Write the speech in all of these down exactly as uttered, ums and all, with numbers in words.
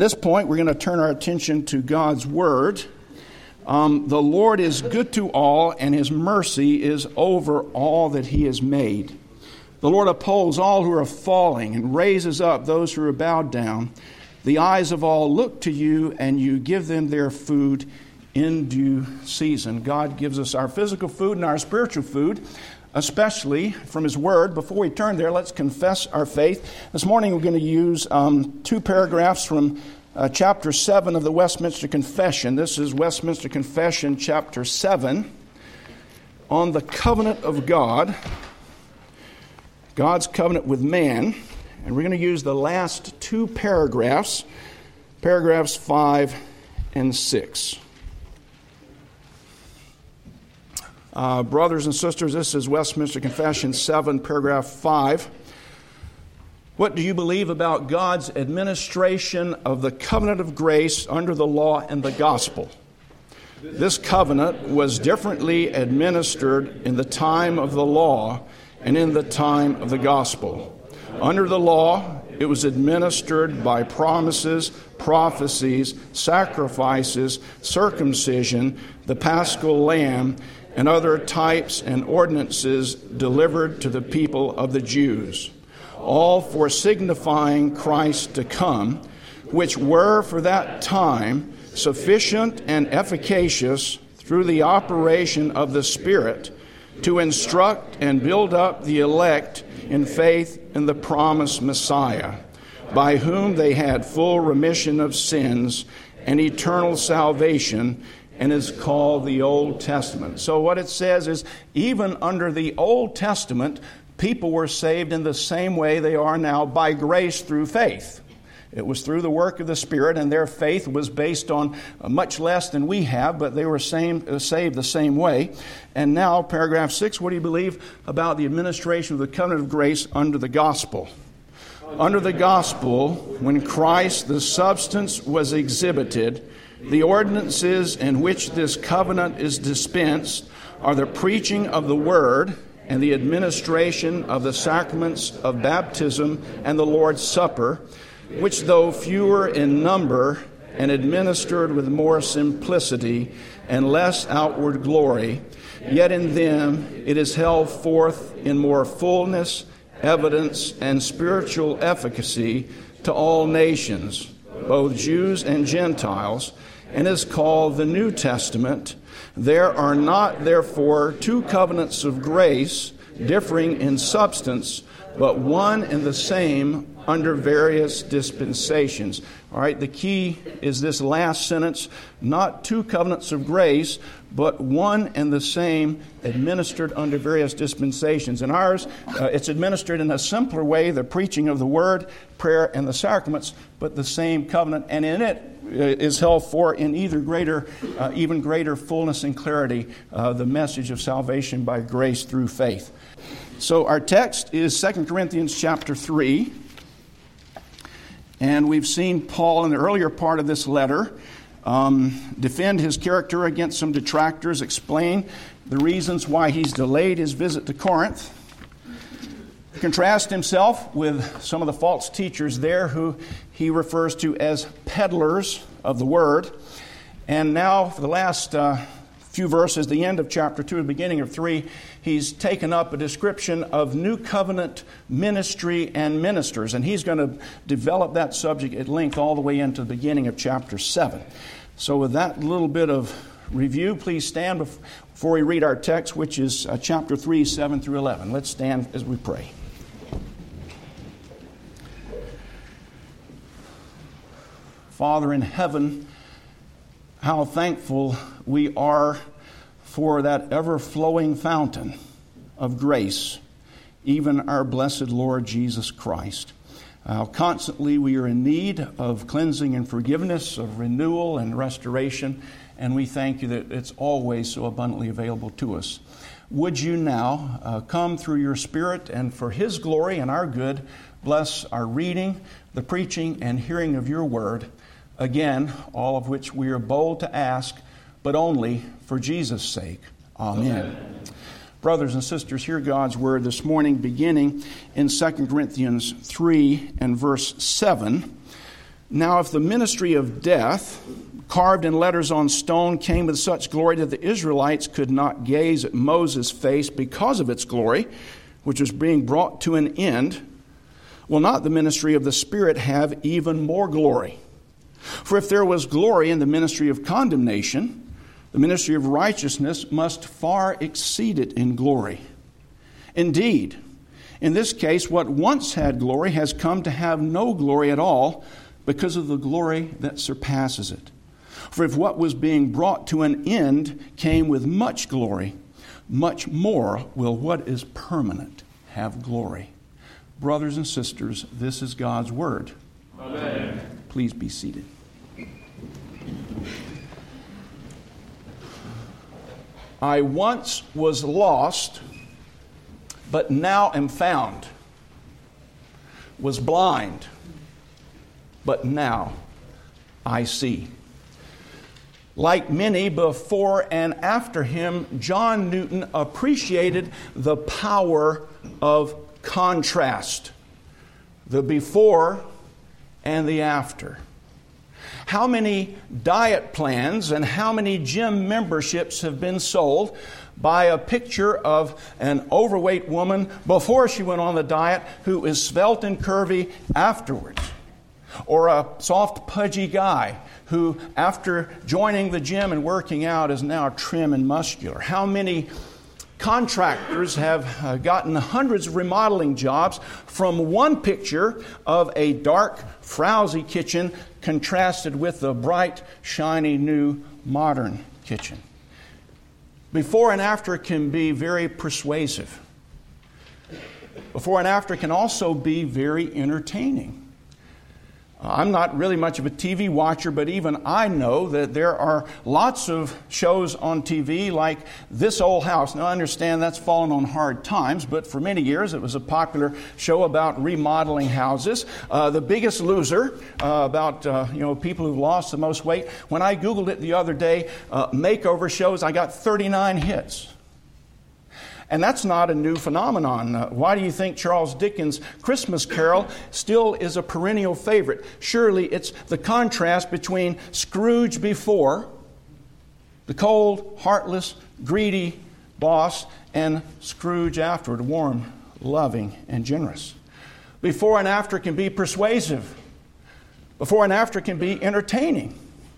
this point, we're going to turn our attention to God's Word. Um, the Lord is good to all, and His mercy is over all that He has made. The Lord upholds all who are falling and raises up those who are bowed down. The eyes of all look to you, and you give them their food in due season. God gives us our physical food and our spiritual food, especially from His Word. Before we turn there, let's confess our faith. This morning we're going to use um, two paragraphs from uh, chapter seven of the Westminster Confession. This is Westminster Confession, chapter seven, on the covenant of God, God's covenant with man. And we're going to use the last two paragraphs, paragraphs five and six. Uh, brothers and sisters, this is Westminster Confession seven, paragraph five. What do you believe about God's administration of the covenant of grace under the law and the gospel? This covenant was differently administered in the time of the law and in the time of the gospel. Under the law, it was administered by promises, prophecies, sacrifices, circumcision, the paschal lamb, and other types and ordinances delivered to the people of the Jews, all for signifying Christ to come, which were for that time sufficient and efficacious through the operation of the Spirit to instruct and build up the elect in faith in the promised Messiah, by whom they had full remission of sins and eternal salvation, and is called the Old Testament. So what it says is, even under the Old Testament, people were saved in the same way they are now, by grace through faith. It was through the work of the Spirit, and their faith was based on much less than we have, but they were same, saved the same way. And now, paragraph six, what do you believe about the administration of the covenant of grace under the gospel? Under the gospel, when Christ, the substance, was exhibited, the ordinances in which this covenant is dispensed are the preaching of the Word and the administration of the sacraments of baptism and the Lord's Supper, which, though fewer in number and administered with more simplicity and less outward glory, yet in them it is held forth in more fullness, evidence, and spiritual efficacy to all nations, both Jews and Gentiles, and is called the New Testament. There are not, therefore, two covenants of grace differing in substance, but one and the same under various dispensations. All right, the key is this last sentence, not two covenants of grace, but one and the same administered under various dispensations. In ours, uh, it's administered in a simpler way, the preaching of the Word, prayer, and the sacraments, but the same covenant, and in it is held for in either greater, uh, even greater fullness and clarity, uh, the message of salvation by grace through faith. So our text is Second Corinthians chapter three. And we've seen Paul in the earlier part of this letter um, defend his character against some detractors, explain the reasons why he's delayed his visit to Corinth, contrast himself with some of the false teachers there who he refers to as peddlers of the Word. And now for the last uh, few verses, the end of chapter two, the beginning of three, he's taken up a description of New Covenant ministry and ministers. And he's going to develop that subject at length all the way into the beginning of chapter seven. So with that little bit of review, please stand before we read our text, which is uh, chapter three, seven through eleven. Let's stand as we pray. Father in heaven, how thankful we are for that ever-flowing fountain of grace, even our blessed Lord Jesus Christ. How constantly we are in need of cleansing and forgiveness, of renewal and restoration, and we thank you that it's always so abundantly available to us. Would you now uh, come through your Spirit, and for His glory and our good, bless our reading, the preaching, and hearing of your word. Again, all of which we are bold to ask, but only for Jesus' sake. Amen. Amen. Brothers and sisters, hear God's word this morning, beginning in Second Corinthians three and verse seven. Now, if the ministry of death, carved in letters on stone, came with such glory that the Israelites could not gaze at Moses' face because of its glory, which was being brought to an end, will not the ministry of the Spirit have even more glory? For if there was glory in the ministry of condemnation, the ministry of righteousness must far exceed it in glory. Indeed, in this case, what once had glory has come to have no glory at all because of the glory that surpasses it. For if what was being brought to an end came with much glory, much more will what is permanent have glory. Brothers and sisters, this is God's word. Amen. Please be seated. I once was lost, but now am found. Was blind, but now I see. Like many before and after him, John Newton appreciated the power of contrast, the before and the after. How many diet plans and how many gym memberships have been sold by a picture of an overweight woman before she went on the diet who is svelte and curvy afterwards? Or a soft, pudgy guy who, after joining the gym and working out, is now trim and muscular. How many contractors have uh, gotten hundreds of remodeling jobs from one picture of a dark, frowsy kitchen contrasted with the bright, shiny, new, modern kitchen? Before and after can be very persuasive. Before and after can also be very entertaining. I'm not really much of a T V watcher, but even I know that there are lots of shows on T V like This Old House. Now, I understand that's fallen on hard times, but for many years it was a popular show about remodeling houses. Uh, The Biggest Loser, uh, about uh, you know people who've lost the most weight. When I Googled it the other day, uh, makeover shows, I got thirty-nine hits. And that's not a new phenomenon. Uh, why do you think Charles Dickens' Christmas Carol still is a perennial favorite? Surely it's the contrast between Scrooge before, the cold, heartless, greedy boss, and Scrooge afterward, warm, loving, and generous. Before and after can be persuasive. Before and after can be entertaining.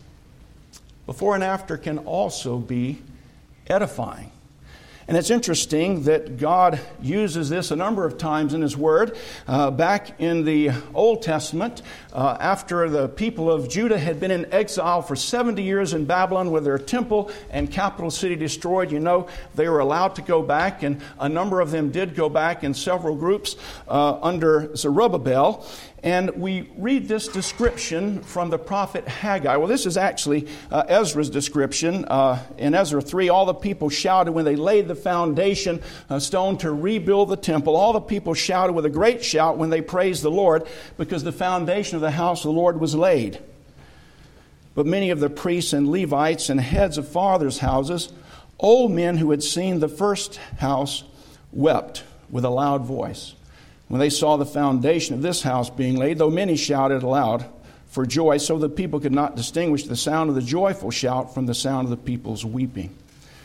Before and after can also be edifying. And it's interesting that God uses this a number of times in His Word. Uh, back in the Old Testament, uh, after the people of Judah had been in exile for seventy years in Babylon with their temple and capital city destroyed, you know, they were allowed to go back, and a number of them did go back in several groups uh, under Zerubbabel. And we read this description from the prophet Haggai. Well, this is actually uh, Ezra's description. Uh, in Ezra three, all the people shouted when they laid the foundation uh, stone to rebuild the temple. All the people shouted with a great shout when they praised the Lord because the foundation of the house of the Lord was laid. But many of the priests and Levites and heads of fathers' houses, old men who had seen the first house, wept with a loud voice when they saw the foundation of this house being laid, though many shouted aloud for joy, so that people could not distinguish the sound of the joyful shout from the sound of the people's weeping.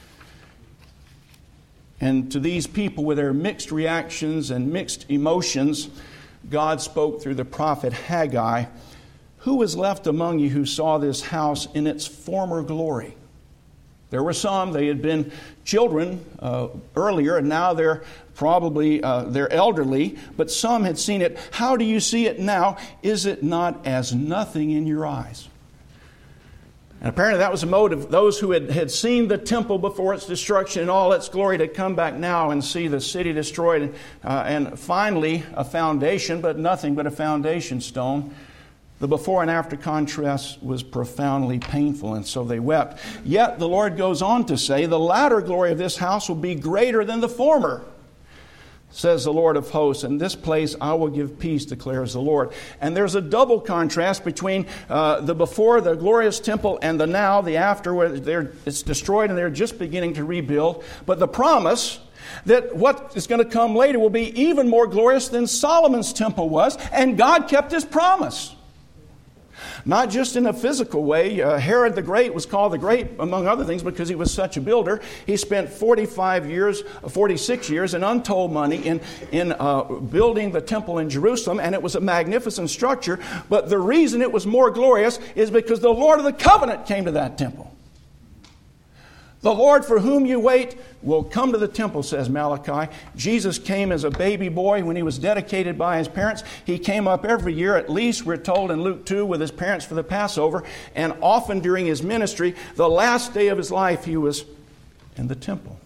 And to these people with their mixed reactions and mixed emotions, God spoke through the prophet Haggai, "Who is left among you who saw this house in its former glory?" There were some, they had been children uh, earlier, and now they're probably uh, they're elderly, but some had seen it. How do you see it now? Is it not as nothing in your eyes? And apparently that was the motive. Those who had, had seen the temple before its destruction and all its glory to come back now and see the city destroyed, and, uh, and finally a foundation, but nothing but a foundation stone. The before and after contrast was profoundly painful, and so they wept. Yet the Lord goes on to say, "The latter glory of this house will be greater than the former, says the Lord of hosts. In this place I will give peace, declares the Lord." And there's a double contrast between uh, the before, the glorious temple, and the now, the after, where they're, it's destroyed and they're just beginning to rebuild. But the promise that what is going to come later will be even more glorious than Solomon's temple was, and God kept His promise. Not just in a physical way. Uh, Herod the Great was called the Great, among other things, because he was such a builder. He spent forty-five years, forty-six years in untold money in, in uh, building the temple in Jerusalem, and it was a magnificent structure. But the reason it was more glorious is because the Lord of the covenant came to that temple. The Lord for whom you wait will come to the temple, says Malachi. Jesus came as a baby boy when he was dedicated by his parents. He came up every year, at least we're told in Luke two, with his parents for the Passover. And often during his ministry, the last day of his life, he was in the temple.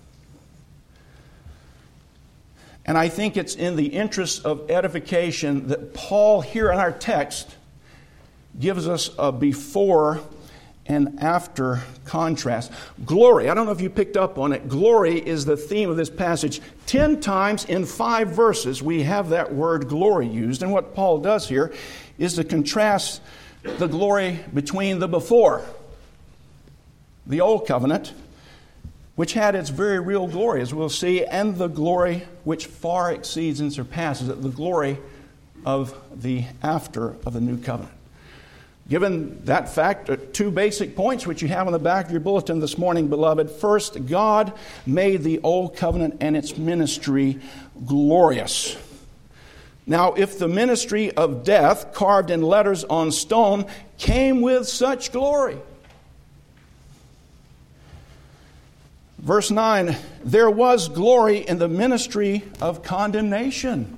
And I think it's in the interest of edification that Paul here in our text gives us a before and after contrast. Glory, I don't know if you picked up on it. Glory is the theme of this passage. Ten times in five verses we have that word glory used. And what Paul does here is to contrast the glory between the before, the old covenant, which had its very real glory, as we'll see, and the glory which far exceeds and surpasses it, the glory of the after of the new covenant. Given that fact, uh, two basic points which you have on the back of your bulletin this morning, beloved. First, God made the old covenant and its ministry glorious. Now, if the ministry of death, carved in letters on stone, came with such glory. Verse nine, there was glory in the ministry of condemnation.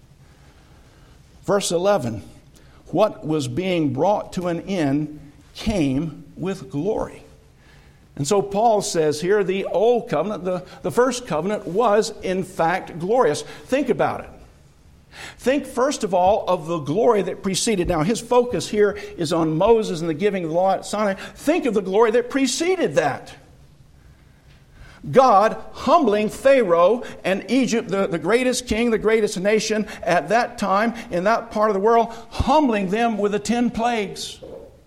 Verse eleven, what was being brought to an end came with glory. And so Paul says here, the old covenant, the, the first covenant, was in fact glorious. Think about it. Think first of all of the glory that preceded. Now his focus here is on Moses and the giving of the law at Sinai. Think of the glory that preceded that. God humbling Pharaoh and Egypt, the, the greatest king, the greatest nation at that time in that part of the world, humbling them with the ten plagues,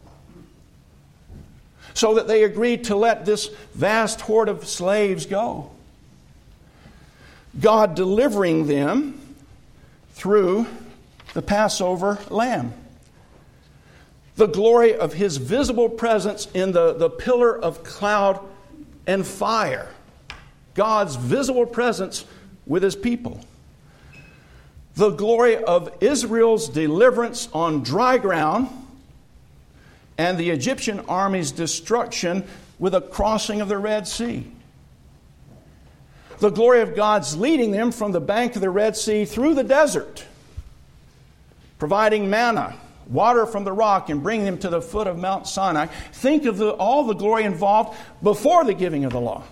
so that they agreed to let this vast horde of slaves go. God delivering them through the Passover lamb. The glory of His visible presence in the, the pillar of cloud and fire. God's visible presence with His people. The glory of Israel's deliverance on dry ground and the Egyptian army's destruction with a crossing of the Red Sea. The glory of God's leading them from the bank of the Red Sea through the desert, providing manna, water from the rock, and bringing them to the foot of Mount Sinai. Think of the, all the glory involved before the giving of the law.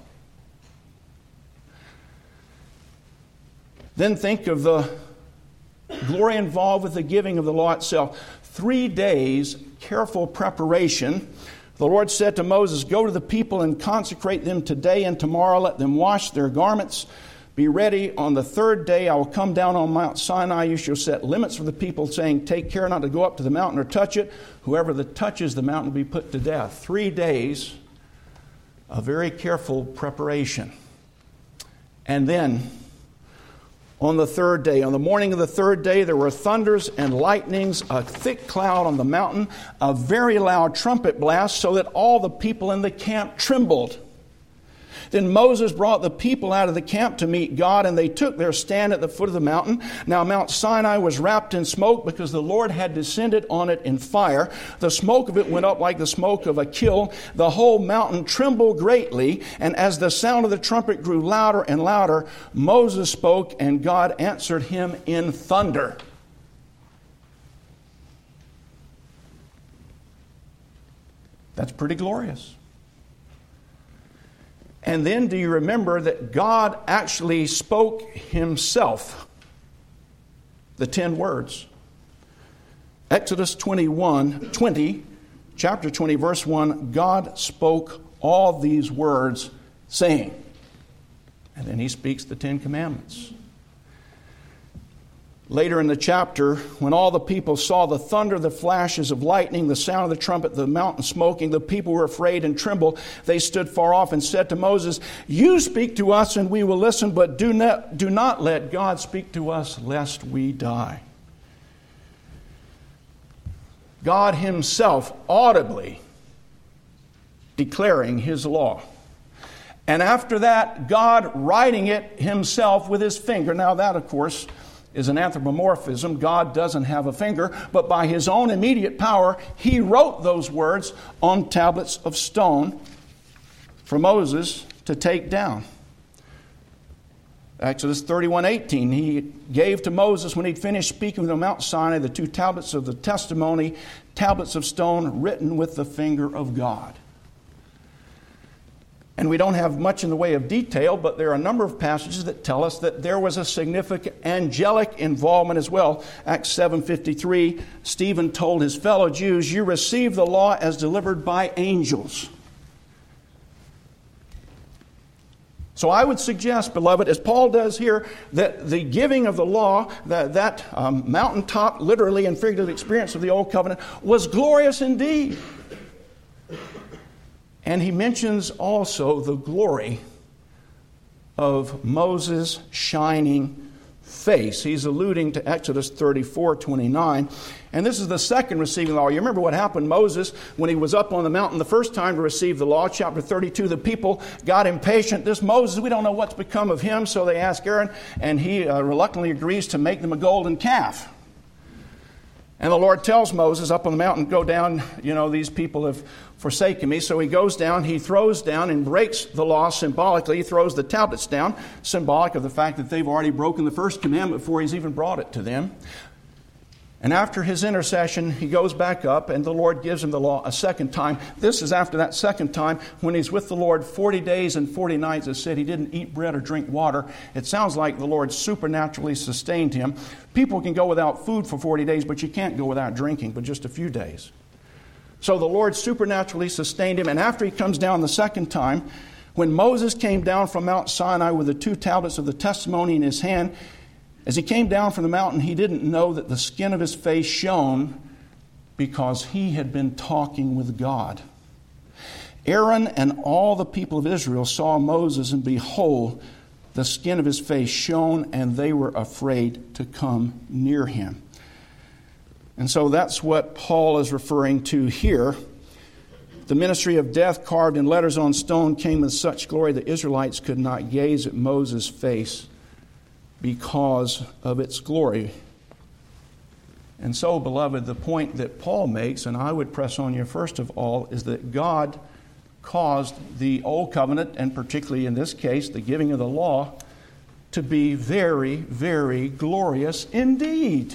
Then think of the glory involved with the giving of the law itself. Three days careful preparation. The Lord said to Moses, go to the people and consecrate them today and tomorrow. Let them wash their garments. Be ready. On the third day I will come down on Mount Sinai. You shall set limits for the people, saying, take care not to go up to the mountain or touch it. Whoever that touches the mountain will be put to death. Three days of very careful preparation. And then on the third day, on the morning of the third day, there were thunders and lightnings, a thick cloud on the mountain, a very loud trumpet blast, so that all the people in the camp trembled. Then Moses brought the people out of the camp to meet God, and they took their stand at the foot of the mountain. Now Mount Sinai was wrapped in smoke because the Lord had descended on it in fire. The smoke of it went up like the smoke of a kiln. The whole mountain trembled greatly, and as the sound of the trumpet grew louder and louder, Moses spoke, and God answered him in thunder. That's pretty glorious. And then do you remember that God actually spoke Himself the ten words? Exodus twenty-one, twenty, chapter twenty, verse one, God spoke all these words, saying, and then He speaks the Ten Commandments. Later in the chapter, when all the people saw the thunder, the flashes of lightning, the sound of the trumpet, the mountain smoking, the people were afraid and trembled. They stood far off and said to Moses, you speak to us and we will listen, but do not, do not let God speak to us lest we die. God himself audibly declaring his law. And after that, God writing it himself with his finger. Now that, of course, is an anthropomorphism. God doesn't have a finger, but by his own immediate power, he wrote those words on tablets of stone for Moses to take down. Exodus thirty-one eighteen, he gave to Moses, when he'd finished speaking with him on Mount Sinai, the two tablets of the testimony, tablets of stone written with the finger of God. And we don't have much in the way of detail, but there are a number of passages that tell us that there was a significant angelic involvement as well. Acts seven fifty-three, Stephen told his fellow Jews, "You received the law as delivered by angels." So I would suggest, beloved, as Paul does here, that the giving of the law, that, that um, mountaintop, literally and figurative experience of the Old Covenant, was glorious indeed. And he mentions also the glory of Moses' shining face. He's alluding to Exodus thirty-four twenty-nine. And this is the second receiving the law. You remember what happened? Moses, when he was up on the mountain the first time to receive the law, chapter thirty-two, the people got impatient. This Moses, we don't know what's become of him. So they ask Aaron, and he uh, reluctantly agrees to make them a golden calf. And the Lord tells Moses up on the mountain, go down, you know, these people have forsaken me. So he goes down, he throws down and breaks the law symbolically. He throws the tablets down, symbolic of the fact that they've already broken the first commandment before he's even brought it to them. And after his intercession, he goes back up and the Lord gives him the law a second time. This is after that second time when he's with the Lord forty days and forty nights. It said he didn't eat bread or drink water. It sounds like the Lord supernaturally sustained him. People can go without food for forty days, but you can't go without drinking for just a few days. So the Lord supernaturally sustained him. And after he comes down the second time, when Moses came down from Mount Sinai with the two tablets of the testimony in his hand, as he came down from the mountain, he didn't know that the skin of his face shone because he had been talking with God. Aaron and all the people of Israel saw Moses, and behold, the skin of his face shone, and they were afraid to come near him. And so that's what Paul is referring to here. The ministry of death carved in letters on stone came with such glory the Israelites could not gaze at Moses' face because of its glory. And so, beloved, the point that Paul makes, and I would press on you first of all, is that God caused the Old Covenant, and particularly in this case, the giving of the law, to be very, very glorious indeed.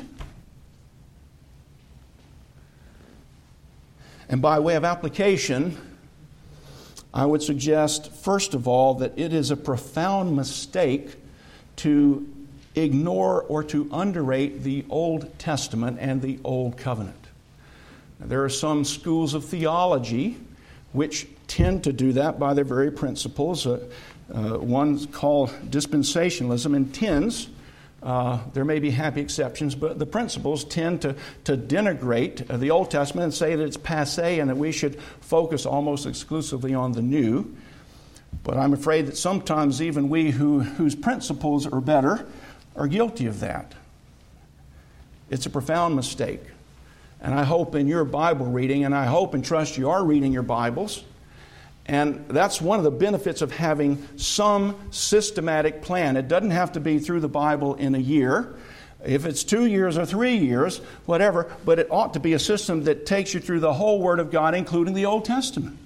And by way of application, I would suggest, first of all, that it is a profound mistake to ignore or to underrate the Old Testament and the Old Covenant. Now, there are some schools of theology which tend to do that by their very principles. Uh, uh, one's called dispensationalism and tends, uh, there may be happy exceptions, but the principles tend to, to denigrate uh, the Old Testament and say that it's passé and that we should focus almost exclusively on the New. But I'm afraid that sometimes even we who, whose principles are better are guilty of that. It's a profound mistake. And I hope in your Bible reading, and I hope and trust you are reading your Bibles, and that's one of the benefits of having some systematic plan. It doesn't have to be through the Bible in a year. If it's two years or three years, whatever, but it ought to be a system that takes you through the whole Word of God, including the Old Testament.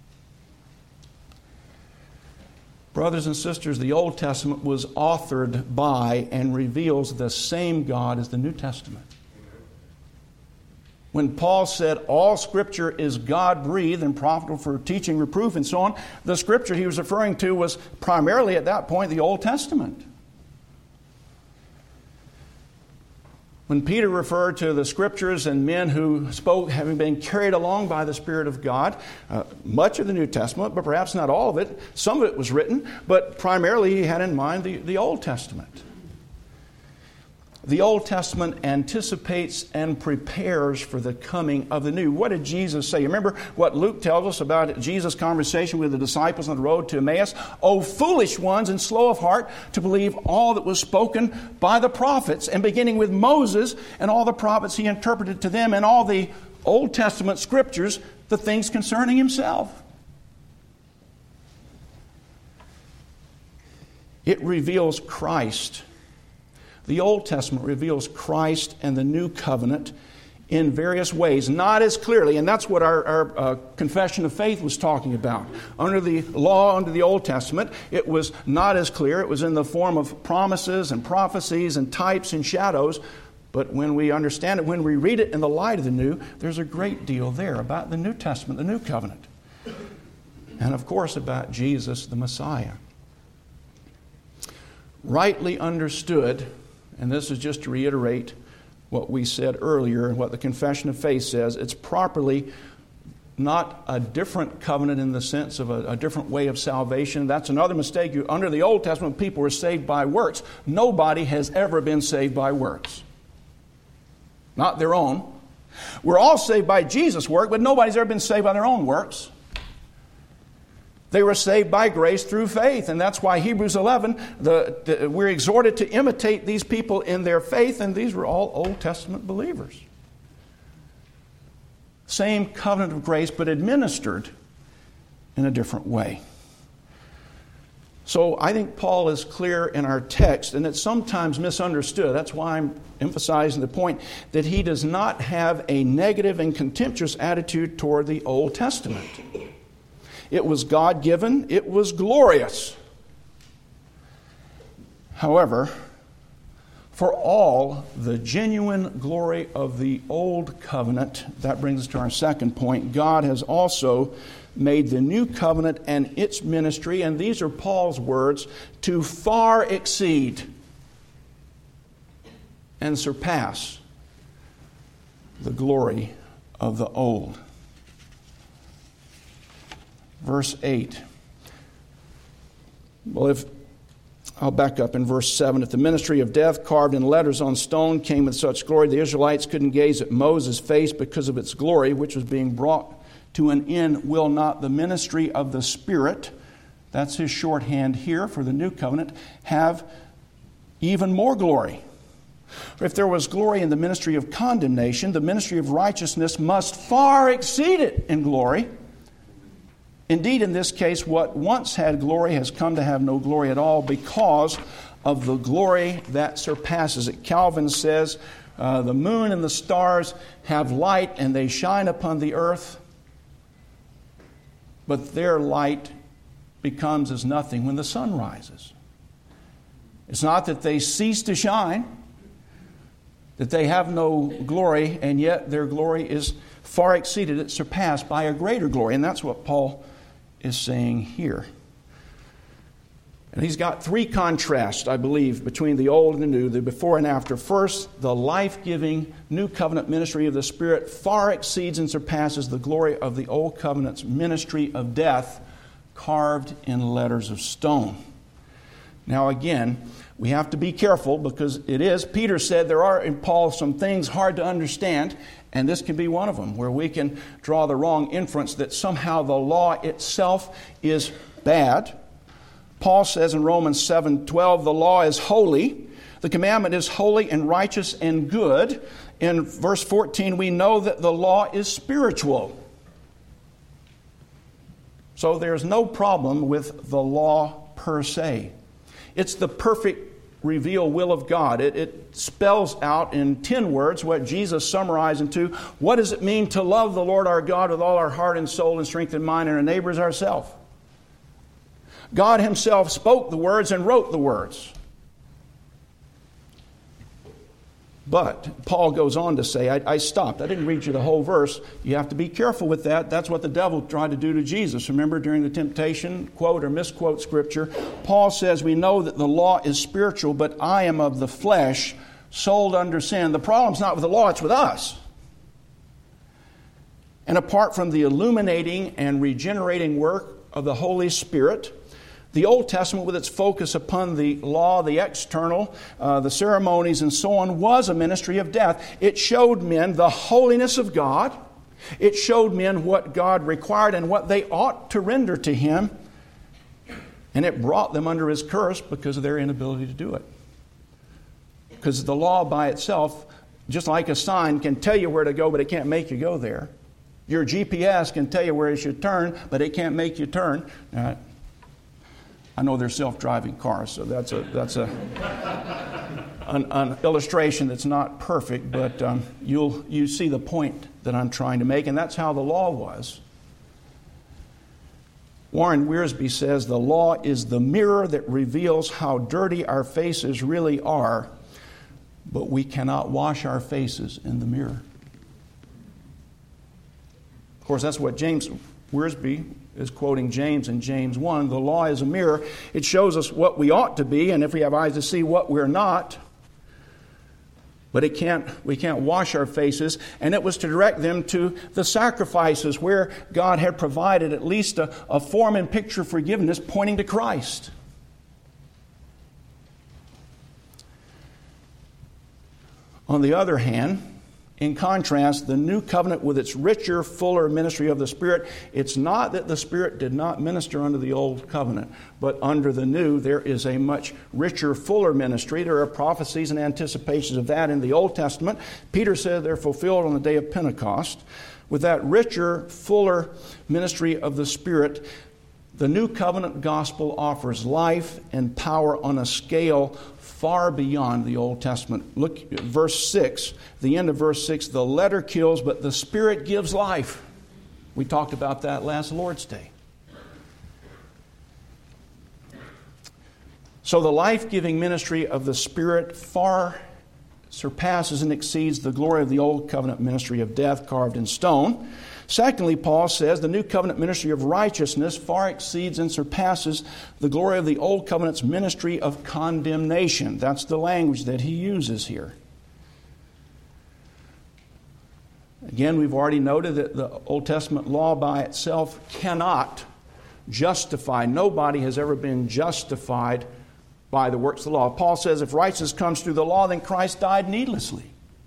Brothers and sisters, the Old Testament was authored by and reveals the same God as the New Testament. When Paul said all Scripture is God-breathed and profitable for teaching, reproof, and so on, the Scripture he was referring to was primarily at that point the Old Testament. When Peter referred to the Scriptures and men who spoke having been carried along by the Spirit of God, uh, much of the New Testament, but perhaps not all of it, some of it was written, but primarily he had in mind the, the Old Testament. The Old Testament anticipates and prepares for the coming of the new. What did Jesus say? Remember what Luke tells us about Jesus' conversation with the disciples on the road to Emmaus? O foolish ones and slow of heart to believe all that was spoken by the prophets, and beginning with Moses and all the prophets he interpreted to them, and all the Old Testament scriptures the things concerning himself. It reveals Christ. The Old Testament reveals Christ and the New Covenant in various ways, not as clearly, and that's what our, our uh, confession of faith was talking about. Under the law, under the Old Testament, it was not as clear. It was in the form of promises and prophecies and types and shadows. But when we understand it, when we read it in the light of the New, there's a great deal there about the New Testament, the New Covenant. And of course about Jesus the Messiah. Rightly understood, and this is just to reiterate what we said earlier and what the Confession of Faith says, it's properly not a different covenant in the sense of a, a different way of salvation. That's another mistake. You, under the Old Testament, people were saved by works. Nobody has ever been saved by works. Not their own. We're all saved by Jesus' work, but nobody's ever been saved by their own works. They were saved by grace through faith, and that's why Hebrews eleven, the, the, we're exhorted to imitate these people in their faith, and these were all Old Testament believers. Same covenant of grace, but administered in a different way. So I think Paul is clear in our text, and it's sometimes misunderstood. That's why I'm emphasizing the point that he does not have a negative and contemptuous attitude toward the Old Testament. It was God-given. It was glorious. However, for all the genuine glory of the Old Covenant, that brings us to our second point, God has also made the New Covenant and its ministry, and these are Paul's words, to far exceed and surpass the glory of the Old. Verse eight. Well, if I'll back up in verse seven. If the ministry of death carved in letters on stone came with such glory, the Israelites couldn't gaze at Moses' face because of its glory, which was being brought to an end. Will not the ministry of the Spirit, that's his shorthand here for the New Covenant, have even more glory? If there was glory in the ministry of condemnation, the ministry of righteousness must far exceed it in glory. Indeed, in this case, what once had glory has come to have no glory at all because of the glory that surpasses it. Calvin says, uh, the moon and the stars have light and they shine upon the earth, but their light becomes as nothing when the sun rises. It's not that they cease to shine, that they have no glory, and yet their glory is far exceeded, it's surpassed by a greater glory. And that's what Paul is saying here. And he's got three contrasts, I believe, between the old and the new, the before and after. First, the life-giving New Covenant ministry of the Spirit far exceeds and surpasses the glory of the Old Covenant's ministry of death carved in letters of stone. Now again, we have to be careful because it is, Peter said, there are in Paul some things hard to understand, and this can be one of them, where we can draw the wrong inference that somehow the law itself is bad. Paul says in Romans seven twelve, the law is holy, the commandment is holy and righteous and good. In verse fourteen, we know that the law is spiritual. So there's no problem with the law per se. It's the perfect revealed will of God. It, it spells out in ten words what Jesus summarized into what does it mean to love the Lord our God with all our heart and soul and strength and mind and our neighbors ourselves. God himself spoke the words and wrote the words. But Paul goes on to say, I, I stopped. I didn't read you the whole verse. You have to be careful with that. That's what the devil tried to do to Jesus. Remember during the temptation, quote or misquote Scripture, Paul says, we know that the law is spiritual, but I am of the flesh, sold under sin. The problem's not with the law, it's with us. And apart from the illuminating and regenerating work of the Holy Spirit, the Old Testament, with its focus upon the law, the external, uh, the ceremonies, and so on, was a ministry of death. It showed men the holiness of God. It showed men what God required and what they ought to render to Him. And it brought them under His curse because of their inability to do it. Because the law by itself just like a sign can tell you where to go, but it can't make you go there. Your G P S can tell you where you should turn, but it can't make you turn. Uh, I know they're self-driving cars, so that's a that's a an, an illustration that's not perfect, but um, you'll you see the point that I'm trying to make, and that's how the law was. Warren Wiersbe says the law is the mirror that reveals how dirty our faces really are, but we cannot wash our faces in the mirror. Of course, that's what James Wiersbe is quoting James in James one. The law is a mirror. It shows us what we ought to be, and if we have eyes to see, what we're not. But it can't, we can't wash our faces. And it was to direct them to the sacrifices where God had provided at least a, a form and picture of forgiveness pointing to Christ. On the other hand, in contrast, the new covenant with its richer, fuller ministry of the Spirit, it's not that the Spirit did not minister under the old covenant, but under the new there is a much richer, fuller ministry. There are prophecies and anticipations of that in the Old Testament. Peter said they're fulfilled on the day of Pentecost. With that richer, fuller ministry of the Spirit, the new covenant gospel offers life and power on a scale far beyond the Old Testament. Look at verse six, the end of verse six, the letter kills, but the Spirit gives life. We talked about that last Lord's Day. So the life-giving ministry of the Spirit far surpasses and exceeds the glory of the Old Covenant ministry of death carved in stone. Secondly, Paul says the new covenant ministry of righteousness far exceeds and surpasses the glory of the old covenant's ministry of condemnation. That's the language that he uses here. Again, we've already noted that the Old Testament law by itself cannot justify. Nobody has ever been justified by the works of the law. Paul says if righteousness comes through the law, then Christ died needlessly.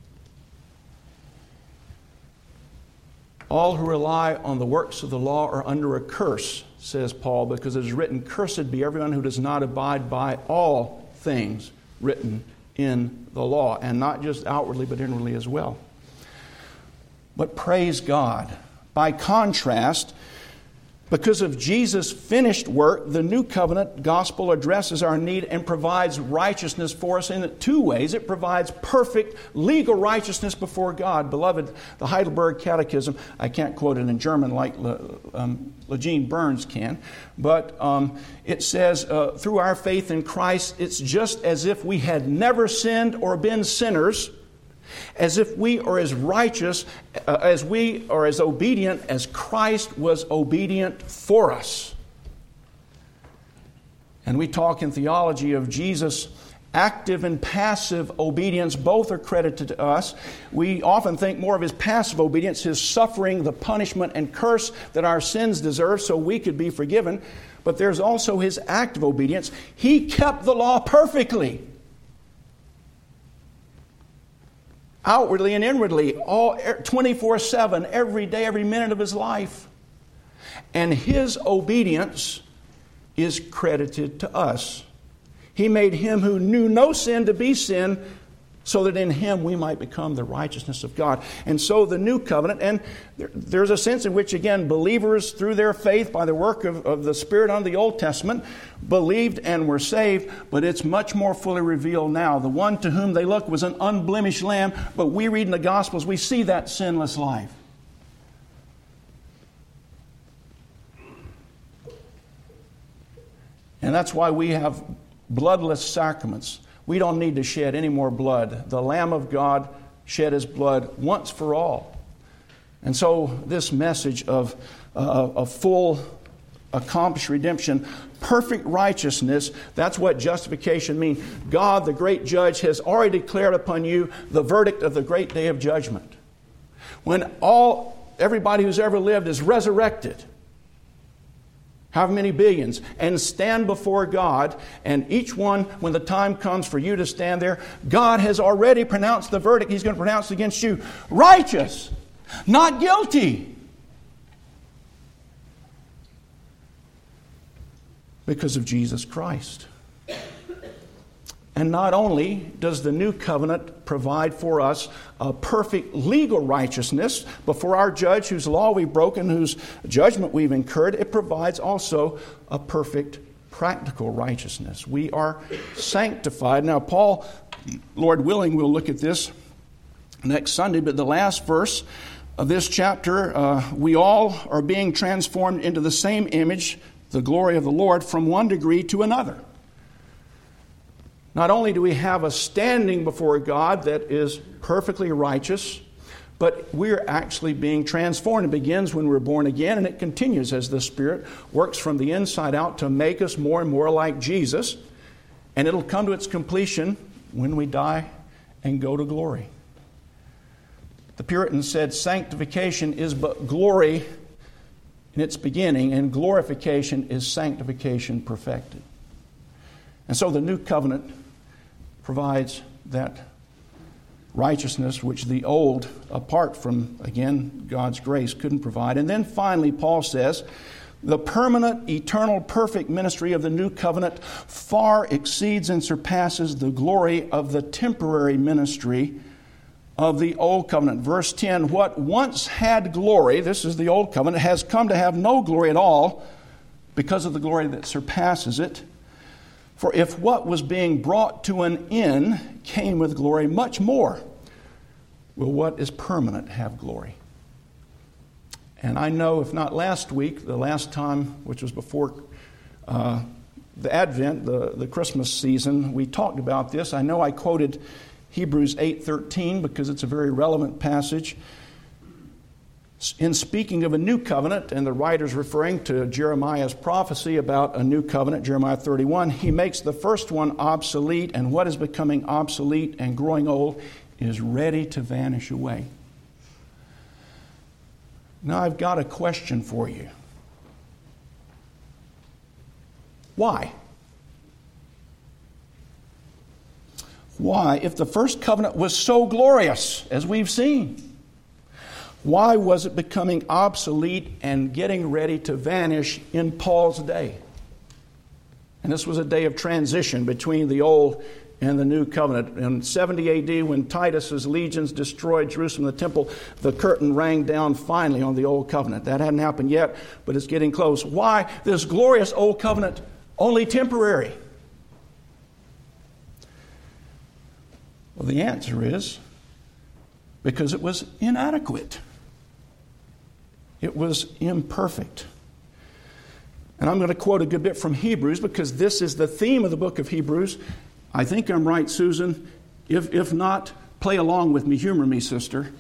All who rely on the works of the law are under a curse, says Paul, because it is written, cursed be everyone who does not abide by all things written in the law, and not just outwardly, but inwardly as well. But praise God. By contrast, because of Jesus' finished work, the new covenant gospel addresses our need and provides righteousness for us in two ways. It provides perfect legal righteousness before God. Beloved, the Heidelberg Catechism, I can't quote it in German like Le, um, Legene Burns can, but um, it says, uh, through our faith in Christ, it's just as if we had never sinned or been sinners, as if we are as righteous, uh, as we are as obedient as Christ was obedient for us. And we talk in theology of Jesus' active and passive obedience. Both are credited to us. We often think more of his passive obedience, his suffering, the punishment and curse that our sins deserve so we could be forgiven. But there's also his active obedience. He kept the law perfectly. Outwardly and inwardly, all twenty-four seven, every day, every minute of his life. And his obedience is credited to us. He made him who knew no sin to be sin, so that in him we might become the righteousness of God. And so the new covenant, and there, there's a sense in which, again, believers through their faith by the work of, of the Spirit under the Old Testament believed and were saved, but it's much more fully revealed now. The one to whom they looked was an unblemished lamb, but we read in the Gospels, we see that sinless life. And that's why we have bloodless sacraments. We don't need to shed any more blood. The Lamb of God shed his blood once for all. And so this message of uh, a full, accomplished redemption, perfect righteousness, that's what justification means. God, the great judge, has already declared upon you the verdict of the great day of judgment. When all everybody who's ever lived is resurrected, how many billions, and stand before God, and each one, when the time comes for you to stand there, God has already pronounced the verdict he's going to pronounce against you. Righteous, not guilty. Because of Jesus Christ. And not only does the new covenant provide for us a perfect legal righteousness before our judge, whose law we've broken, whose judgment we've incurred, it provides also a perfect practical righteousness. We are sanctified. Now, Paul, Lord willing, we'll look at this next Sunday, but the last verse of this chapter, uh, we all are being transformed into the same image, the glory of the Lord, from one degree to another. Not only do we have a standing before God that is perfectly righteous, but we're actually being transformed. It begins when we're born again, and it continues as the Spirit works from the inside out to make us more and more like Jesus. And it'll come to its completion when we die and go to glory. The Puritans said sanctification is but glory in its beginning, and glorification is sanctification perfected. And so the new covenant provides that righteousness which the old, apart from, again, God's grace, couldn't provide. And then finally, Paul says, the permanent, eternal, perfect ministry of the new covenant far exceeds and surpasses the glory of the temporary ministry of the old covenant. Verse ten, what once had glory, this is the old covenant, has come to have no glory at all because of the glory that surpasses it. For if what was being brought to an end came with glory, much more will what is permanent have glory. And I know, if not last week, the last time, which was before uh, the Advent, the, the Christmas season, we talked about this. I know I quoted Hebrews eight thirteen because it's a very relevant passage. In speaking of a new covenant, and the writer's referring to Jeremiah's prophecy about a new covenant, Jeremiah thirty-one, he makes the first one obsolete, and what is becoming obsolete and growing old is ready to vanish away. Now I've got a question for you. Why? Why, if the first covenant was so glorious, as we've seen, why was it becoming obsolete and getting ready to vanish in Paul's day? And this was a day of transition between the old and the new covenant. In seventy A D, when Titus's legions destroyed Jerusalem, the temple, the curtain rang down finally on the old covenant. That hadn't happened yet, but it's getting close. Why this glorious old covenant only temporary? Well, the answer is because it was inadequate. It was imperfect. And I'm going to quote a good bit from Hebrews because this is the theme of the book of Hebrews. I think I'm right, Susan. If, if not, play along with me. Humor me, sister.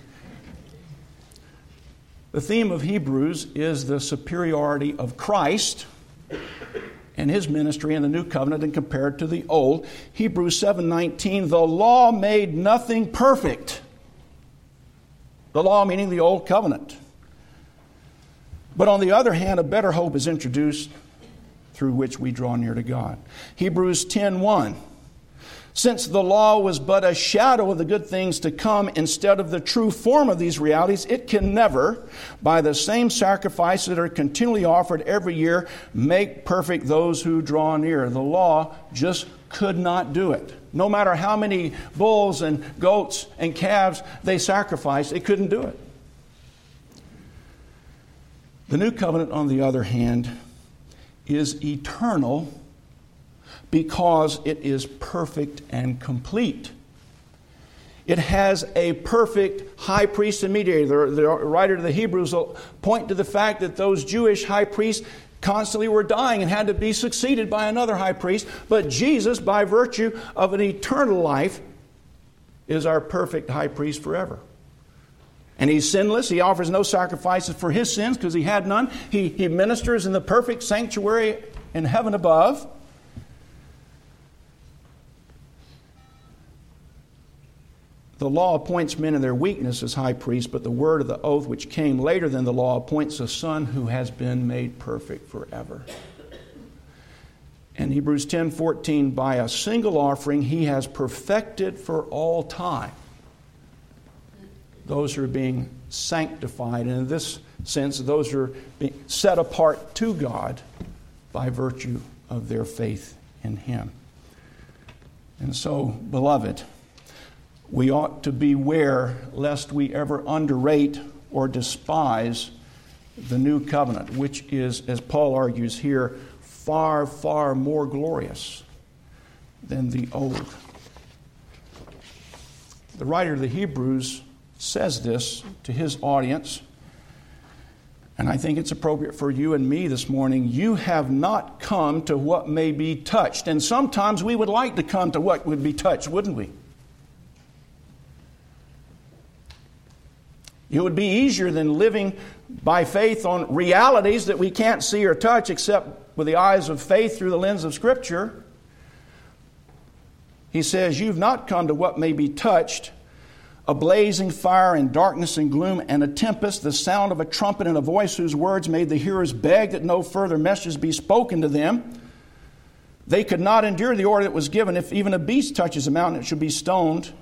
The theme of Hebrews is the superiority of Christ and His ministry in the new covenant and compared to the old. Hebrews seven nineteen, the law made nothing perfect. The law meaning the old covenant. But on the other hand, a better hope is introduced through which we draw near to God. Hebrews ten one. Since the law was but a shadow of the good things to come instead of the true form of these realities, it can never, by the same sacrifices that are continually offered every year, make perfect those who draw near. The law just could not do it. No matter how many bulls and goats and calves they sacrificed, it couldn't do it. The new covenant, on the other hand, is eternal because it is perfect and complete. It has a perfect high priest and mediator. The, the writer of the Hebrews will point to the fact that those Jewish high priests constantly were dying and had to be succeeded by another high priest. But Jesus, by virtue of an eternal life, is our perfect high priest forever. And He's sinless. He offers no sacrifices for His sins because He had none. He, he ministers in the perfect sanctuary in heaven above. The law appoints men in their weakness as high priests, but the word of the oath which came later than the law appoints a Son who has been made perfect forever. In Hebrews ten fourteen, by a single offering He has perfected for all time those who are being sanctified, and in this sense, those who are being set apart to God by virtue of their faith in Him. And so, beloved, we ought to beware lest we ever underrate or despise the new covenant, which is, as Paul argues here, far, far more glorious than the old. The writer of the Hebrews says this to his audience, and I think it's appropriate for you and me this morning. You have not come to what may be touched. And sometimes we would like to come to what would be touched, wouldn't we? It would be easier than living by faith on realities that we can't see or touch except with the eyes of faith through the lens of Scripture. He says, you've not come to what may be touched, a blazing fire and darkness and gloom and a tempest, the sound of a trumpet and a voice whose words made the hearers beg that no further message be spoken to them. They could not endure the order that was given. If even a beast touches a mountain, it should be stoned.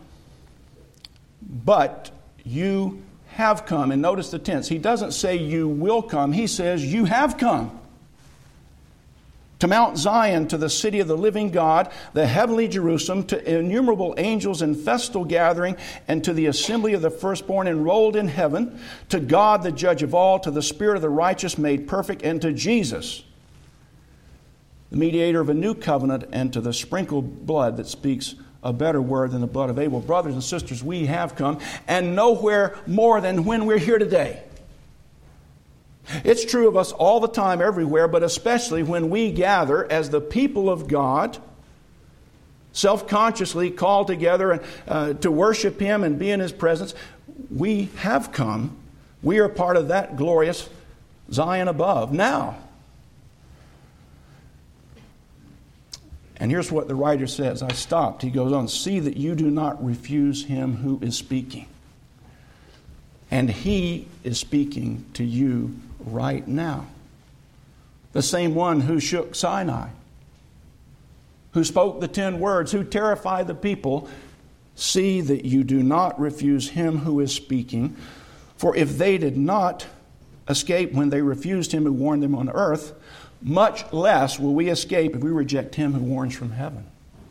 But you have come. And notice the tense. He doesn't say you will come. He says you have come. To Mount Zion, to the city of the living God, the heavenly Jerusalem, to innumerable angels in festal gathering, and to the assembly of the firstborn enrolled in heaven, to God the judge of all, to the Spirit of the righteous made perfect, and to Jesus, the mediator of a new covenant, and to the sprinkled blood that speaks a better word than the blood of Abel. Brothers and sisters, we have come, and nowhere more than when we're here today. It's true of us all the time, everywhere, but especially when we gather as the people of God, self-consciously called together and, uh, to worship Him and be in His presence. We have come. We are part of that glorious Zion above now. And here's what the writer says. I stopped. He goes on, see that you do not refuse Him who is speaking. And He is speaking to you right now. The same one who shook Sinai, who spoke the ten words, who terrified the people. See that you do not refuse Him who is speaking. For if they did not escape when they refused Him who warned them on earth, much less will we escape if we reject Him who warns from heaven.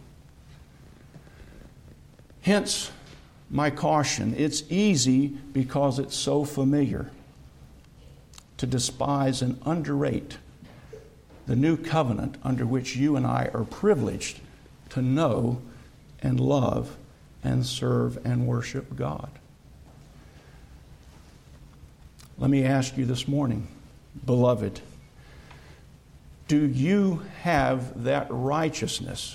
Hence, my caution. It's easy because it's so familiar to despise and underrate the new covenant under which you and I are privileged to know and love and serve and worship God. Let me ask you this morning, beloved, do you have that righteousness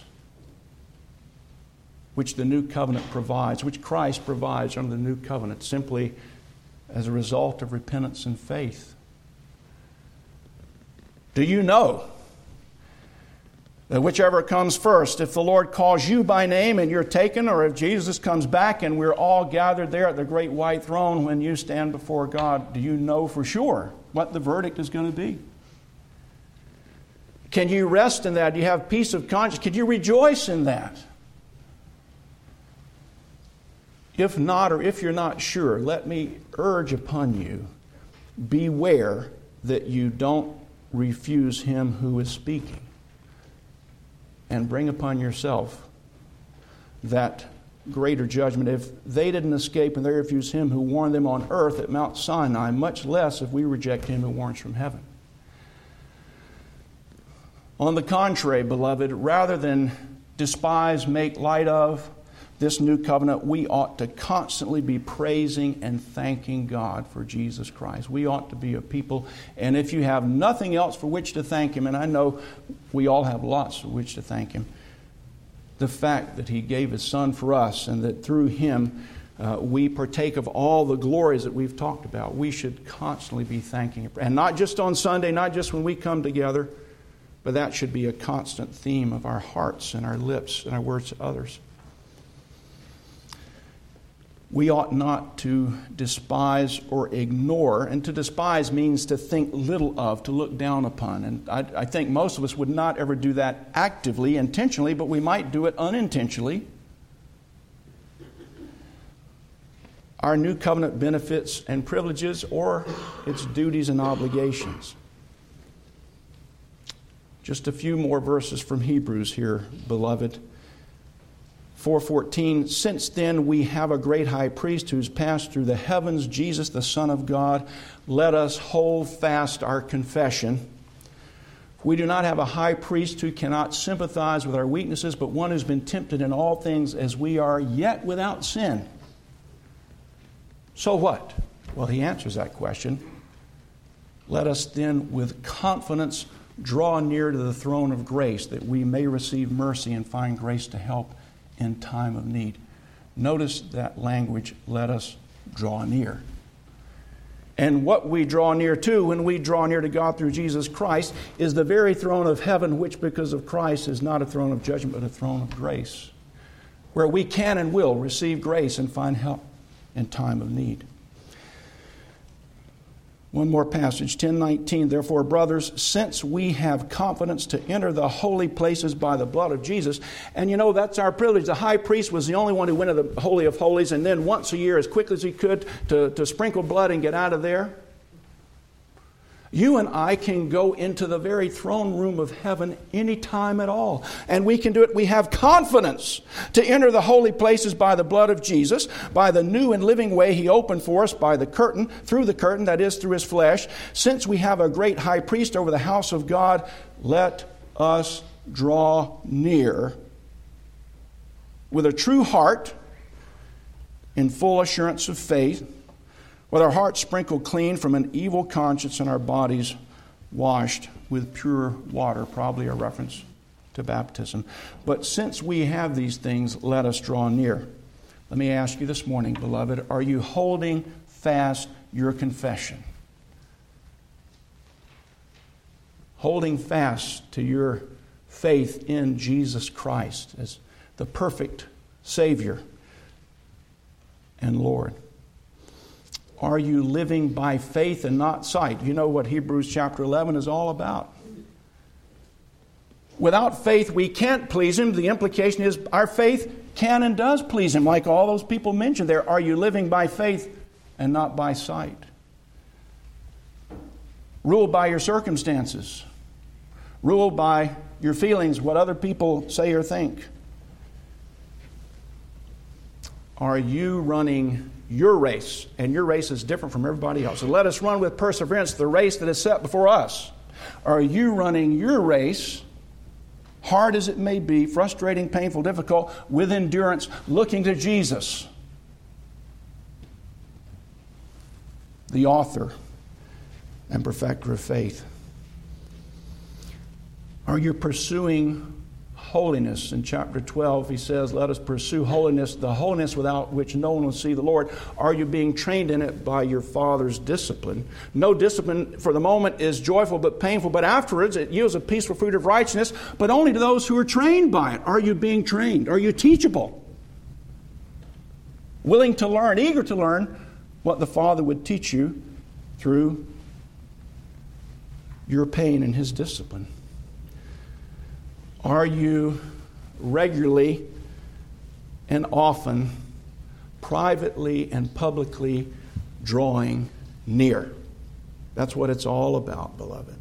which the new covenant provides, which Christ provides under the new covenant, simply as a result of repentance and faith? Do you know that whichever comes first, if the Lord calls you by name and you're taken, or if Jesus comes back and we're all gathered there at the great white throne when you stand before God, do you know for sure what the verdict is going to be? Can you rest in that? Do you have peace of conscience? Can you rejoice in that? If not, or if you're not sure, let me urge upon you, beware that you don't refuse Him who is speaking, and bring upon yourself that greater judgment. If they didn't escape and they refused Him who warned them on earth at Mount Sinai, much less if we reject Him who warns from heaven. On the contrary, beloved, rather than despise, make light of this new covenant, we ought to constantly be praising and thanking God for Jesus Christ. We ought to be a people, and if you have nothing else for which to thank Him, and I know we all have lots for which to thank Him, the fact that He gave His Son for us and that through Him uh, we partake of all the glories that we've talked about, we should constantly be thanking Him. And not just on Sunday, not just when we come together, but that should be a constant theme of our hearts and our lips and our words to others. We ought not to despise or ignore. And to despise means to think little of, to look down upon. And I, I think most of us would not ever do that actively, intentionally, but we might do it unintentionally. Our new covenant benefits and privileges, or its duties and obligations. Just a few more verses from Hebrews here, beloved. four fourteen, since then we have a great high priest who's passed through the heavens, Jesus, the Son of God. Let us hold fast our confession. We do not have a high priest who cannot sympathize with our weaknesses, but one who's been tempted in all things as we are, yet without sin. So what? Well, he answers that question. Let us then with confidence draw near to the throne of grace, that we may receive mercy and find grace to help in time of need. Notice that language, let us draw near. And what we draw near to when we draw near to God through Jesus Christ is the very throne of heaven, which because of Christ is not a throne of judgment, but a throne of grace, where we can and will receive grace and find help in time of need. One more passage, ten nineteen. Therefore, brothers, since we have confidence to enter the holy places by the blood of Jesus, and you know, that's our privilege. The high priest was the only one who went to the Holy of Holies, and then once a year, as quickly as he could, to, to sprinkle blood and get out of there. You and I can go into the very throne room of heaven anytime at all. And we can do it. We have confidence to enter the holy places by the blood of Jesus, by the new and living way He opened for us by the curtain, through the curtain, that is, through His flesh. Since we have a great high priest over the house of God, let us draw near with a true heart in full assurance of faith, with our hearts sprinkled clean from an evil conscience and our bodies washed with pure water, probably a reference to baptism. But since we have these things, let us draw near. Let me ask you this morning, beloved, are you holding fast your confession? Holding fast to your faith in Jesus Christ as the perfect Savior and Lord? Are you living by faith and not sight? You know what Hebrews chapter eleven is all about. Without faith, we can't please Him. The implication is our faith can and does please Him, like all those people mentioned there. Are you living by faith and not by sight? Ruled by your circumstances. Ruled by your feelings, what other people say or think. Are you running your race? And your race is different from everybody else. So let us run with perseverance the race that is set before us. Are you running your race, hard as it may be, frustrating, painful, difficult, with endurance, looking to Jesus, the author and perfecter of faith? Are you pursuing holiness? In chapter twelve, he says, let us pursue holiness, the holiness without which no one will see the Lord. Are you being trained in it by your Father's discipline? No discipline for the moment is joyful but painful, but afterwards it yields a peaceful fruit of righteousness, but only to those who are trained by it. Are you being trained? Are you teachable? Willing to learn, eager to learn what the Father would teach you through your pain and His discipline? Are you regularly and often, privately and publicly drawing near? That's what it's all about, beloved.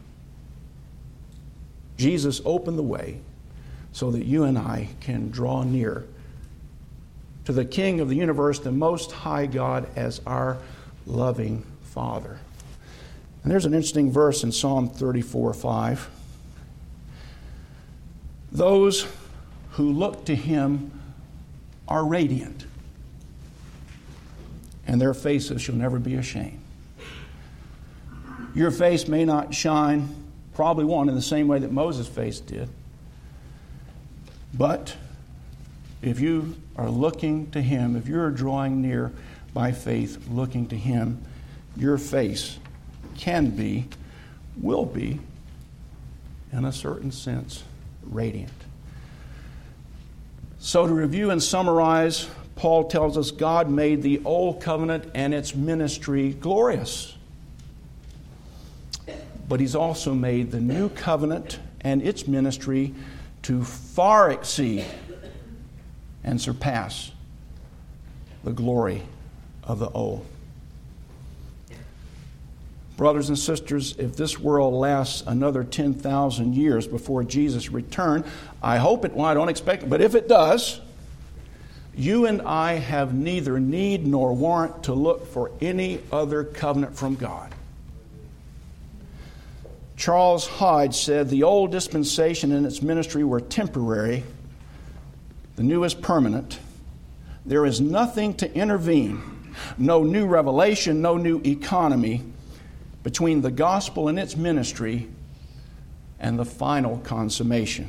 Jesus opened the way so that you and I can draw near to the King of the universe, the Most High God, as our loving Father. And there's an interesting verse in Psalm thirty-four five. Those who look to Him are radiant, and their faces shall never be ashamed. Your face may not shine, probably won't in the same way that Moses' face did. But if you are looking to Him, if you're drawing near by faith, looking to Him, your face can be, will be, in a certain sense, radiant. So to review and summarize, Paul tells us God made the old covenant and its ministry glorious. But He's also made the new covenant and its ministry to far exceed and surpass the glory of the old. Brothers and sisters, if this world lasts another ten thousand years before Jesus' return, I hope it, well, I don't expect it, but if it does, You and I have neither need nor warrant to look for any other covenant from God. Charles Hodge said, the old dispensation and its ministry were temporary. The new is permanent. There is nothing to intervene, no new revelation, no new economy between the gospel and its ministry and the final consummation.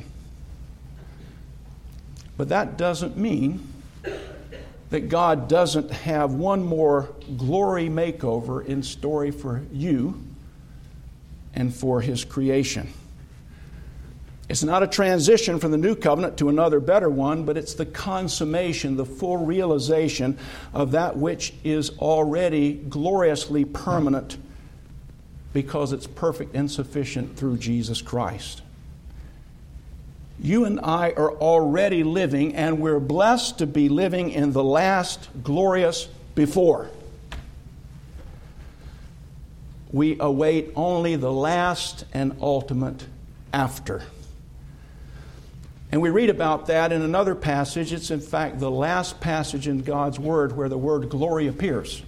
But that doesn't mean that God doesn't have one more glory makeover in store for you and for His creation. It's not a transition from the new covenant to another better one, but it's the consummation, the full realization of that which is already gloriously permanent because it's perfect and sufficient through Jesus Christ. You and I are already living, and we're blessed to be living in the last glorious before. We await only the last and ultimate after. And we read about that in another passage. It's in fact the last passage in God's Word where the word glory appears.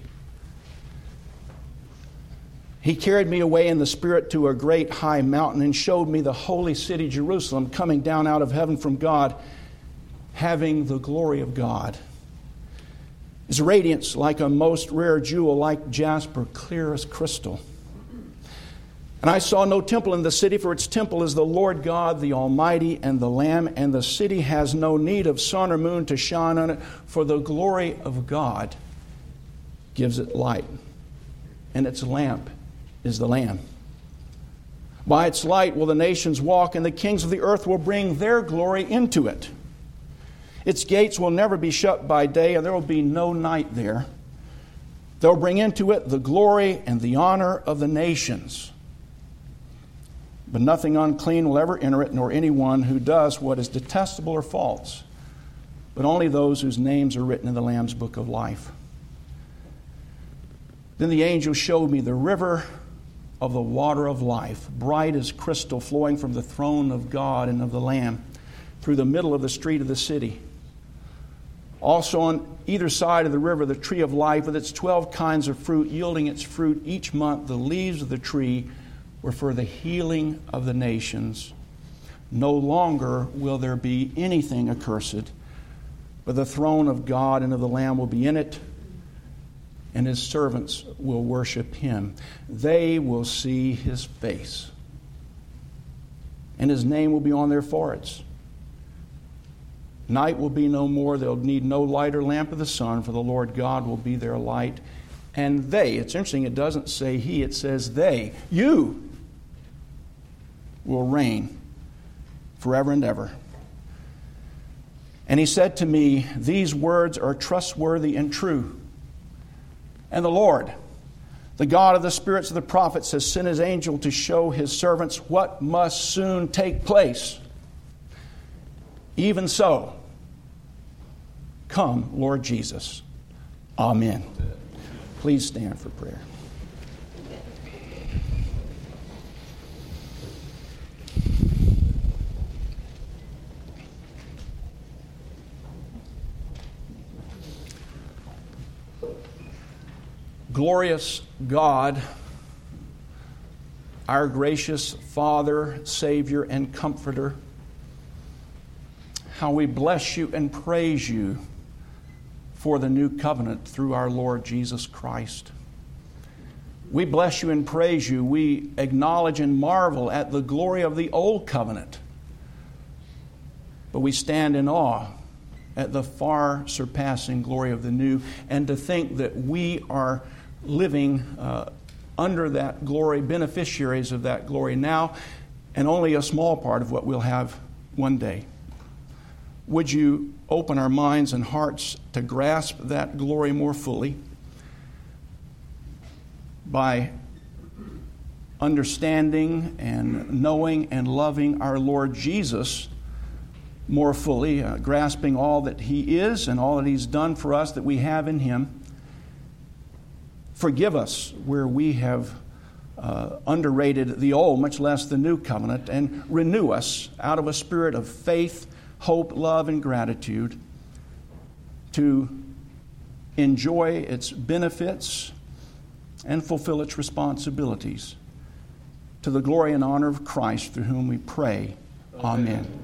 He carried me away in the Spirit to a great high mountain and showed me the holy city Jerusalem coming down out of heaven from God, having the glory of God. Its radiance like a most rare jewel, like jasper, clear as crystal. And I saw no temple in the city, for its temple is the Lord God, the Almighty, and the Lamb. And the city has no need of sun or moon to shine on it, for the glory of God gives it light. And its lamp is the Lamb. By its light will the nations walk, and the kings of the earth will bring their glory into it. Its gates will never be shut by day, and there will be no night there. They'll bring into it the glory and the honor of the nations. But nothing unclean will ever enter it, nor anyone who does what is detestable or false, but only those whose names are written in the Lamb's book of life. Then the angel showed me the river of the water of life, bright as crystal, flowing from the throne of God and of the Lamb through the middle of the street of the city. Also on either side of the river, the tree of life with its twelve kinds of fruit, yielding its fruit each month. The leaves of the tree were for the healing of the nations. No longer will there be anything accursed, but the throne of God and of the Lamb will be in it, and His servants will worship Him. They will see His face, and His name will be on their foreheads. Night will be no more. They'll need no light or lamp of the sun, for the Lord God will be their light. And they, it's interesting, it doesn't say He, it says they, you, will reign forever and ever. And He said to me, these words are trustworthy and true. And the Lord, the God of the spirits of the prophets, has sent His angel to show His servants what must soon take place. Even so, come, Lord Jesus. Amen. Please stand for prayer. Glorious God, our gracious Father, Savior, and Comforter, how we bless You and praise You for the new covenant through our Lord Jesus Christ. We bless You and praise You. We acknowledge and marvel at the glory of the old covenant, but we stand in awe at the far surpassing glory of the new, and to think that we are living uh, under that glory, beneficiaries of that glory now, and only a small part of what we'll have one day. Would You open our minds and hearts to grasp that glory more fully by understanding and knowing and loving our Lord Jesus more fully, uh, grasping all that He is and all that He's done for us that we have in Him. Forgive us where we have uh, underrated the old, much less the new covenant, and renew us out of a spirit of faith, hope, love, and gratitude to enjoy its benefits and fulfill its responsibilities. To the glory and honor of Christ, through whom we pray. Amen. Amen.